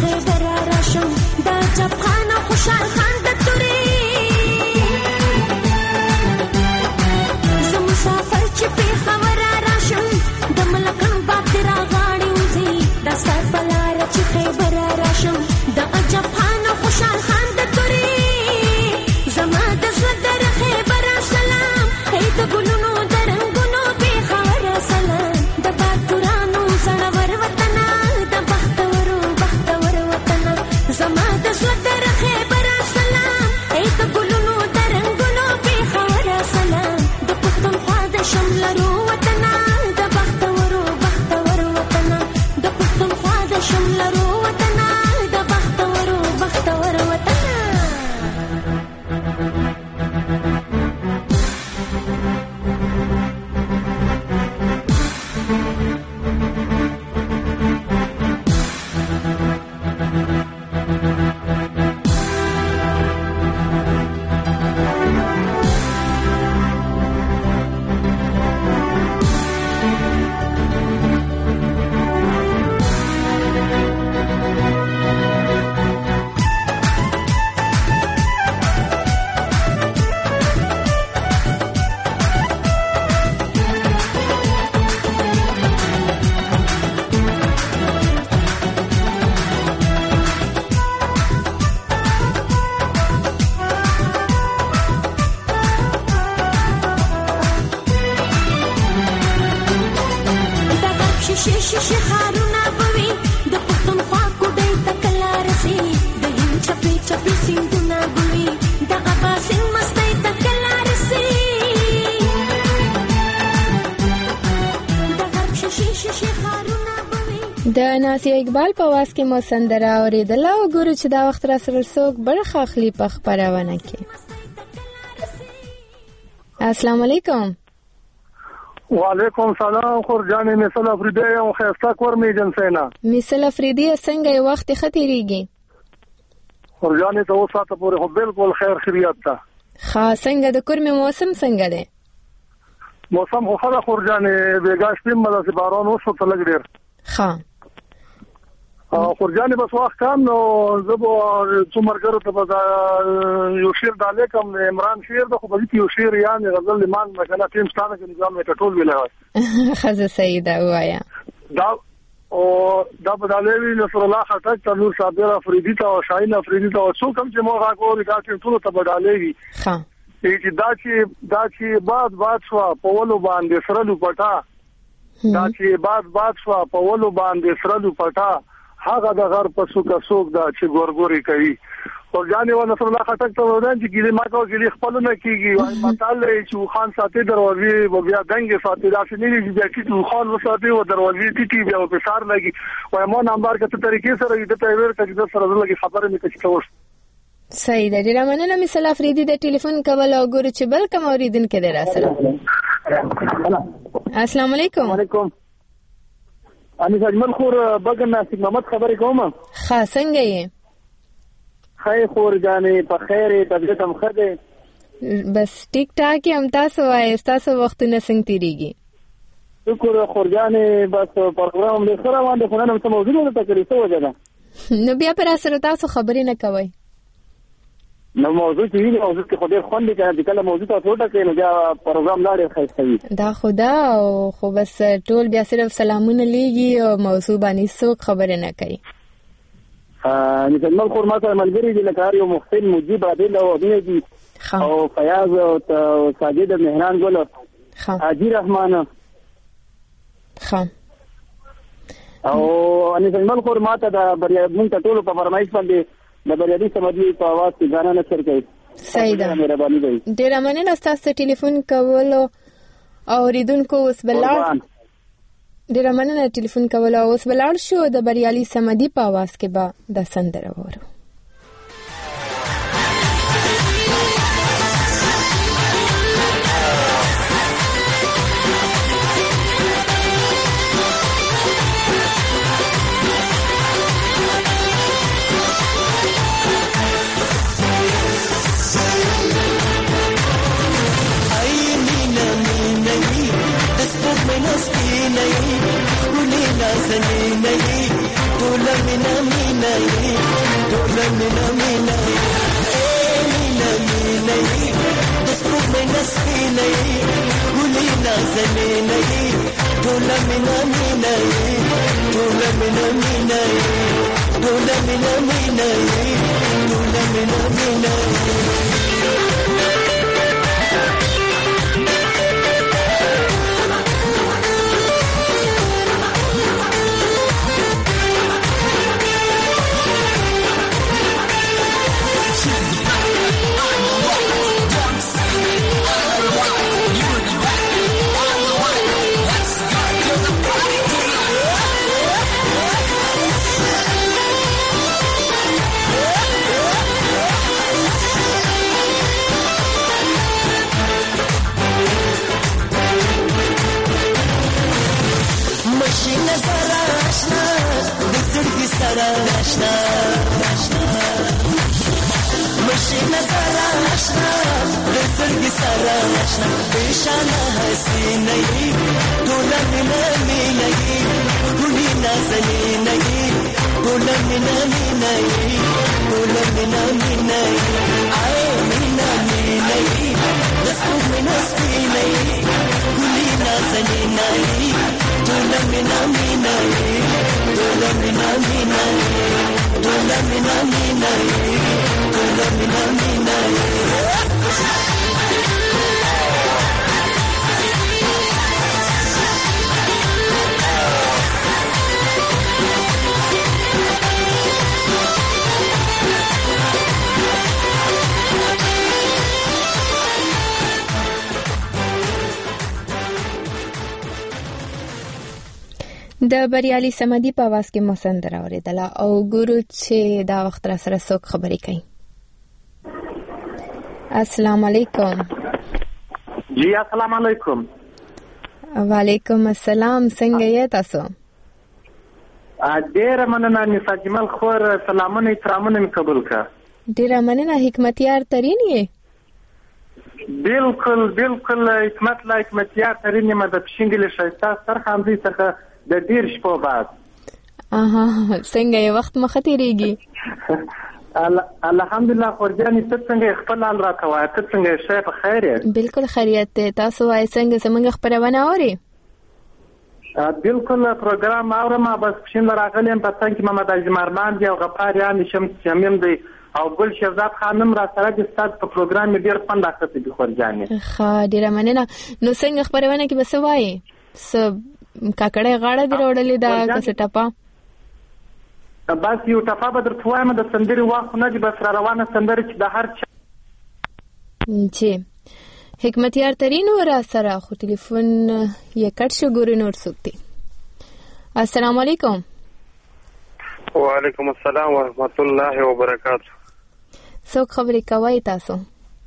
خیبر راشم دا جبخان خوشحال خان د توري زه مسافر چې په خبر راشم د ملکن باب را غاړي وزي دا ستار بلار چې خیبر راشم دا جبخان خوشحال خان د توري زما د زړه در خیبر سلام هي د ګلونو درنګونو په خبر سلام د باتورانو سړور وطن د بختورو بختور وطن زما د زړه در خیبر سلام هي د ګلونو درنګونو په خبر سلام د پښتونخوا د شملرو وطن د بختورو بختور وطن د پښتونخوا د شملرو وطن د بختورو بختور وطن شیشه شیشه خارونه بوي د پښتونخوا کوډۍ تکلا رسي د هند چپی چپی سیندونه بوي د اباسین مستۍ تکلا رسي د غرب شیشه شیشه خارونه بوي د ناسیه اقبال په واس کې مو سندره اورېدله او ګورو چې دا وخت را سره څوک برخه اخلي په خپرونه کې. السلام علیکم. وعلیکم سلام خورجانې مثل افریدی او خیسته کور می جنسینا مثل افریدی څنګه یو وخت ختیریږي خورجانې ته اوس ساته پورې خو بالکل خیر خیریت ده. ښه څنګه د کور می موسم څنګه دی؟ موسم خو ښه ده خورجانې بیګا شپې مله چې باران وشو ته لږ ډېر ښه خورجانې بس وخت کم نو زه به څو ملګرو ته به یو شعر ډالې کړم د عمران شعر ده خو به یو شعر یعنې غزل ایمان نه که نه ټیم ستا نه که نظام مې ټول ویلی وای ښه زه صحیح ده ووایه دا او دا به ډالې وي نصر الله خټک ته نور صابر افریدي ته او شاهین افریدي ته او څوک هم چې مو راکوري دا ټولو ته به ډالې وي ښه چې دا چې دا چې باد باد شوه په ولو باندې سره لوپټا دا چې باد باد شوه په ولو باندې سره لوپټا هغه د غر په سوکا سوک دا چې ګورګوري کوي او ځانې و نصر الله خټک ته ودان چې ګیلې ما کو ګیلې خپل نه کیږي وايي متال چې خان ساتي دروازې بیا دنګ ساتي دا چې نه دي چې خان وساتي او دروازې ټیټي بیا په سار لګي وای مو نمبر کته طریقې سره دې ته ویل چې د سره لګي خبره مې کړې تاسو صحیح ده ډیره مننه مثال افریدي د ټلیفون کول او ګورو چې بل کوم اوریدونکو دی را سره. السلام علیکم. وعلیکم اني اجمل خور بګن ناسک محمد خبرې کوم. ښه څنګه یې؟ خیر خور جانې په خیر طبیعت هم ښه دی بس ټیک ټاک هم تاسو وایي تاسو وختونه څنګه تیریږي؟ شکر خور جانې بس پروګرام له سره باندې خو نن هم څه موضوع نه تکرې څه وجه ده نو بیا پر سره تاسو خبرې نه کوئ نو موضوع چې ویل موضوع کې خو ډېر خوند دی چې کله موضوع تاسو وټکې نو بیا پروګرام لا ډېر ښایسته وي دا خدا او خو بس ټول بیا صرف سلامونه لیږي او موضوع باندې څوک خبرې نه کوي. نجمل خور ما سره ملګري دي لکه هر یو محسن مجیب عادل او ابینه دي او فیاض او ساجد مهران ګل حاجی رحمان ښه او نجمل خور ما ته د بریا مونږ ته ټول په فرمایش باندې د بریالي سمدي په आवाज کې غانا نشر کوي. صحیح ده مهرباني دی ډیر مننه تاسو ټلیفون کولو او ریدونکو اوس بلار ډیر مننه ټلیفون کولو اوس بلار شو د بریالي سمدي په आवाज کې با د سندره وره नहीं ټوله مینه مینه اے مینه مینه دسکو مینه سپینه ګلې نازنینه ټوله مینه مینه ټوله مینه مینه ټوله مینه مینه ټوله مینه مینه مشینه سره آشنا د زړګي سره آشنا بشانه حسینه ټوله مینه مینه ګلې نازنینه ټوله مینه مینه ټوله مینه مینه آی مینه مینه دسکو مینه سپینه ګلې نازنینه ټوله مینه مینه ټوله مینه مینه ټوله مینه مینه ټوله مینه مینه د بریالي سمدي په आवाज کې مو سندره اوریدله او ګورو چې دا وخت را سره څوک خبرې کوي. السلام علیکم. جی السلام علیکم. وعلیکم السلام. څنګه یې تاسو؟ ډیره مننه نسا جمال خور سلامونه احترامونه می قبول کا. ډیره مننه حکمتیار ترین یې. بالکل بالکل حکمت لا حکمتیار ترین یم د پښینګل شایسته سر خامدي څخه د ډیر شپو بعد. اها څنګه یې وخت مخ تیریږي؟ الحمدلله خورجاني ته څنګه خپل حال راکوه ته څنګه شې په خیر یې؟ بالکل خیریت دی. تاسو وایي څنګه زموږ خبرونه اوري؟ بالکل پروګرام اورم بس پښین راغلم په څنګه کې محمد اجمرمان دی او غفار یان شمس شمیم دی او ګل شهزاد خانم را سره د ستاد په پروګرام ډیر خوند اخته دي خورجاني. ښه ډیره مننه. نو څنګه خبرونه کې بس وایي س کاکړې غاړه دی وړلې دا کس ټپا بس یو ټپا به درته وایم د سندري واخ نه دی بس را روانه سندري چې د هر چا چې حکمتیار ترین ور سره خو ټلیفون یې کټ شو ګورې نور څوک دی. السلام علیکم. وعلیکم السلام ورحمت الله وبرکاته. څوک خبرې کوي تاسو؟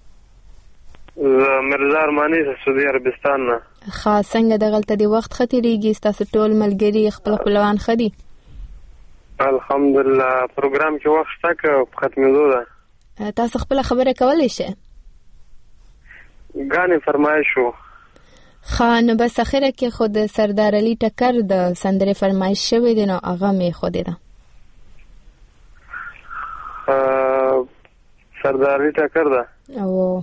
مرزا ارمانی سعودي عربستان نه. ښه څنګه دغلته د وخت ښه تېرېږي؟ ستاسو ټول ملګري خپل خپلوان ښه دي؟ الحمدلله پروګرام کې وخت شته که په ختمېدو ده. تاسو خپله خبره کولی شئ؟ ګانې فرمایش وو. ښه نو بس اخره کې خو د سردار علي ټکر د سندرې فرمایش شوی دی نو هغه مې ښودې ده. سردار علي ټکر ده او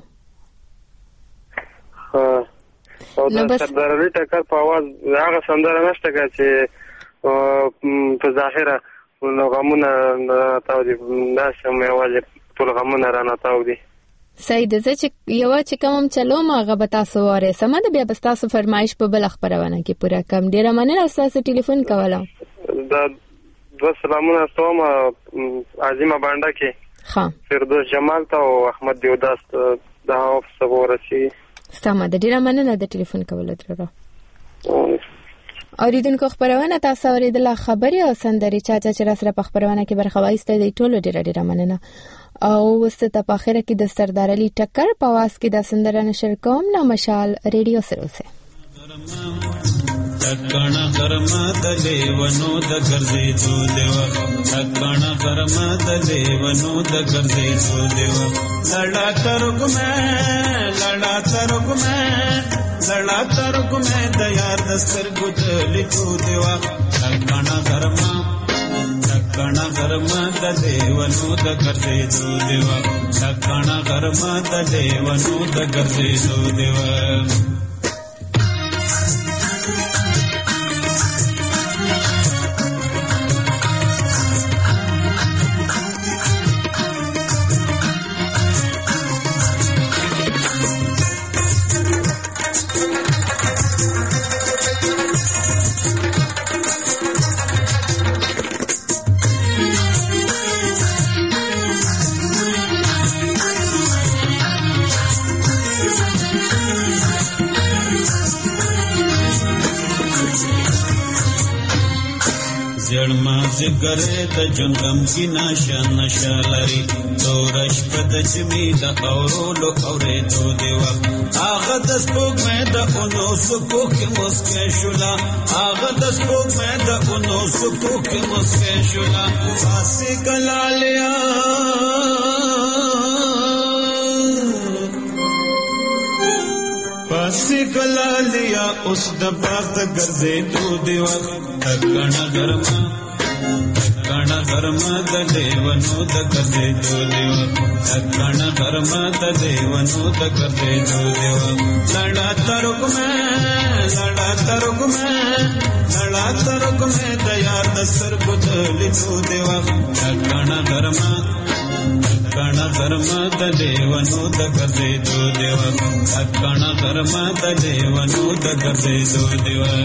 او د سردار علي ټکر په اواز هغه سندره نشته که چې په ظاهره غمونه رانتاو دي داسې هم یوازې ټول غمونه رانتاو دي. صحیح ده. زه چې یوه چې کوم هم چلوم هغه به تاسو وارئ سمه ده بیا به ستاسو فرمایش په بله خپرونه کې پوره کړم. ډېره مننه ستاسو ټلیفون کوله. دا دوه سلامونه استوم عظیمه بانډه کې فردوس جمال ته او احمد دیوداس ته د هغه په سبا ورسېږي. سمه ده. ډېره مننه د ټلیفون کولو درته. اوریدونکو خبرونه تاسو اوریدله خبرې او سندرې چا چا چې را سره په خبرونه کې برخه واخیسته دی ټولو ډېره ډېره مننه. او اوس ته په اخره کې د سردار علي ټکر په आवाज کې د سندره نشر کوم نه مشال ریډیو سره اوسه. تکانا کرما دلې ونو د ګرځې تو دیوا تکانا کرما دلې ونو د ګرځې تو دیوا لړا ترګمه لړا ترګمه لړا ترګمه د یار د سترګو دلې تو دیوا تکانا کرما تکانا غرمه د دیوانو د ګرځېدو دیوه ټکڼه غرمه د دیوانو د ګرځېدو دیوه ذکرې د جون غم کی نشه نشه لري تورش په د چمی د اورولو اورېدو دی وخت هغه د سپوږمۍ د اونو سکو کې مسکې شولا هغه د سپوږمۍ د اونو سکو کې مسکې شولا فاسې کلالیا فاسې کلالیا اوس د باغ د ګرځېدو دی وخت ټکڼه ګرمه ټکڼه غرمه د دیوانو د ګرځېدو دیوه ټکڼه غرمه د دیوانو د ګرځېدو دیوه لړا ترګمه لړا ترګمه لړا ترګمه د یار د سترګو د لیدو دیوه ټکڼه غرمه ټکڼه غرمه د دیوانو د ګرځېدو دیوه ټکڼه غرمه د دیوانو د ګرځېدو دیوه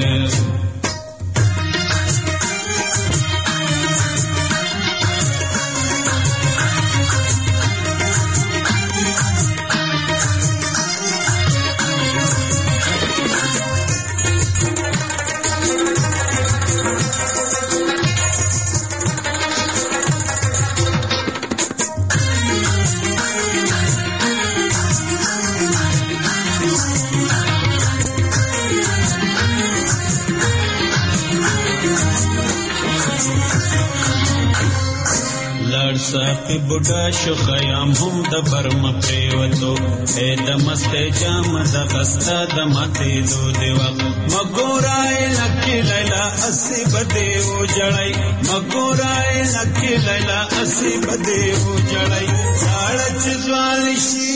ساقی بوډا شو خیام هم د برم پریوتو اے د مسته جام د غستا د ماته دو دیوا مګورای لکی لیلا اسی بده او جړای مګورای لکی لیلا اسی بده او جړای لاړ چوال شي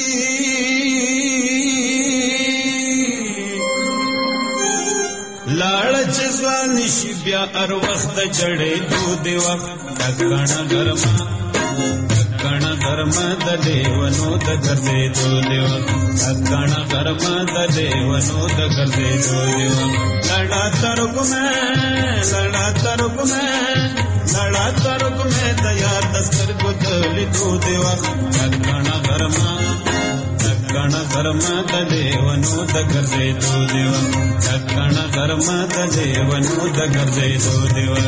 لاړ چوال شي بیا ار وخت جړې دو دیوا ټکڼه ګرمه ټکڼه غرمه د دیوانو د ګرځېدو دیوه ټکڼه غرمه د دیوانو د ګرځېدو دیوه لړا ترګمه لړا ترګمه لړا ترګمه د یار د سترګو د لیدو دیوه ټکڼه غرمه ټکڼه غرمه د دیوانو د ګرځېدو دیوه ټکڼه غرمه د دیوانو د ګرځېدو دیوه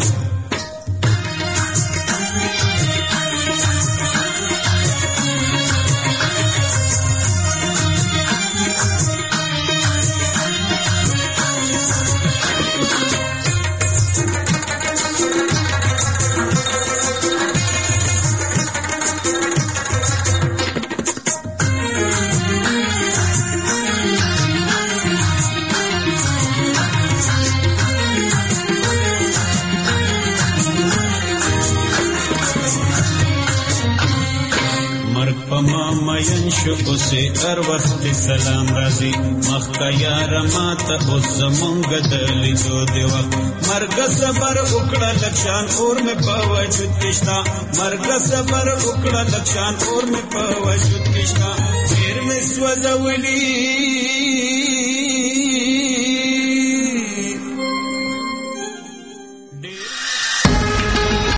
مین شو اوسې هر وخت سلام راځي مخکې یار ماته اوس زمونږ د لیدو دی وخت مرګ صبر وکړه لکشان اور مې په وجود کې شته مرګ صبر وکړه لکشان اور مې په وجود کې شته پیر مې سوځولي